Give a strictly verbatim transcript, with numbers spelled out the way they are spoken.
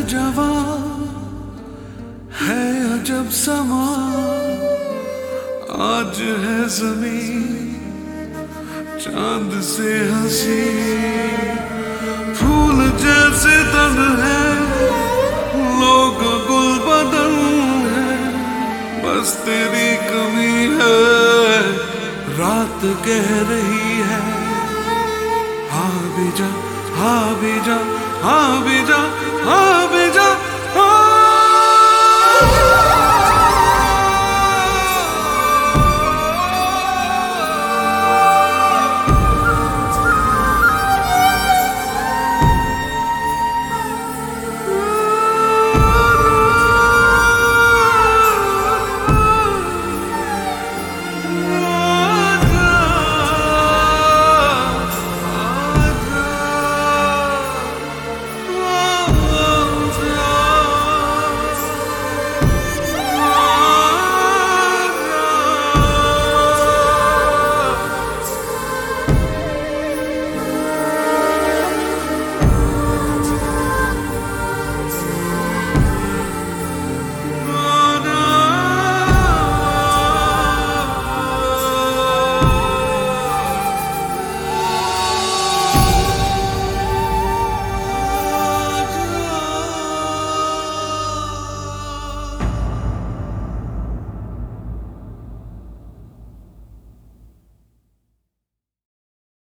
नौजवान है अजब समा, आज है ज़मीं चांद से हंसी, फूल जैसे तन है लोग गुल बदन है, बस तेरी कमी है रात कह रही है। हाँ भी जा हाँ भी जा हाँ भी जा हाँ भी जा